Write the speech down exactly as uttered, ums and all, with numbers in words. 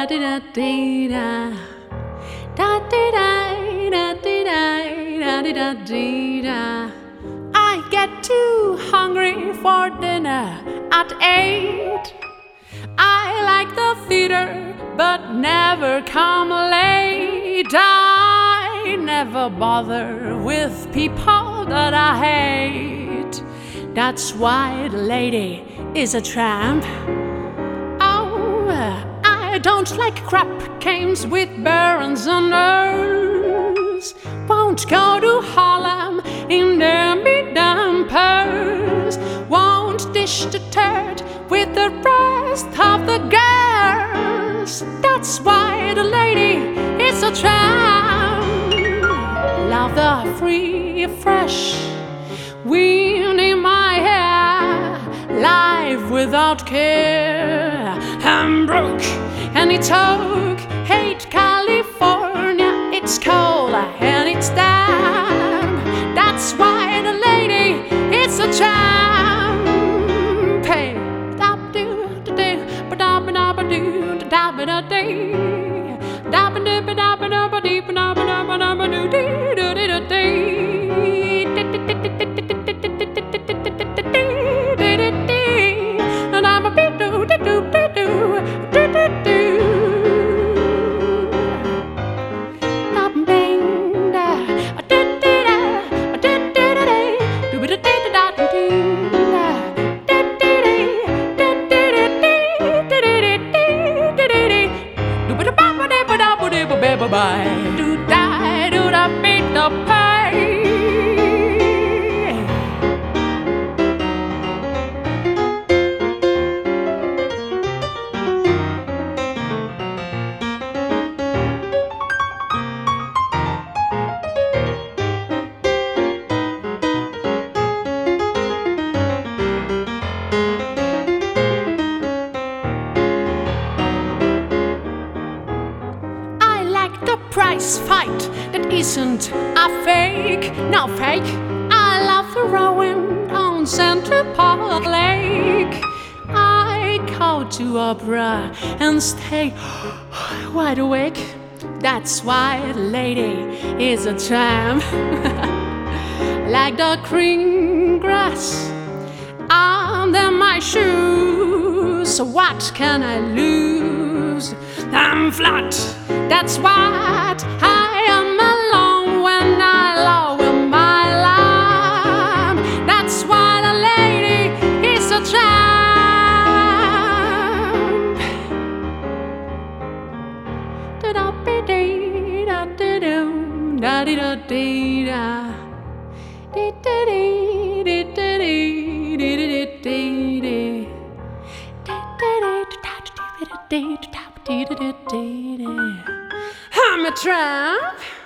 di da di da, da di da da di da, da di da di da. I get too hungry for dinner at eight. I like the theater, but never come late. I never bother with people that I hate. That's why the lady is a tramp. Oh, I don't like crap games with barons and earls. Won't go to Harlem in their mid-dampers. Won't dish the turd with the rest of the girls. That's why the lady is a tramp. Love the free, fresh wind in my hair. Life without care. I'm broke and it's oak. Hate California, it's cold and it's damp. That's why the lady is a tramp. Hey, da do da do, ba da ba da ba do, da ba da dee, da ba da ba da ba da ba dee, ba da ba da ba da ba do dee, do dee da dee. Bye. Do die, do da beat the pay. The prize fight that isn't a fake, no fake. I love the rowing on Central Park Lake. I go to opera and stay wide awake. That's why the lady is a tramp. Like the green grass under my shoes. So what can I lose? I'm flat. That's what I am alone when I lower my lamp. That's why the lady is a tramp. Da da be dee da da do, da dee da dee da, dee da dee dee da dee dee dee dee dee, da da dee da da dee da dee da dee dee dee. I'm a tramp.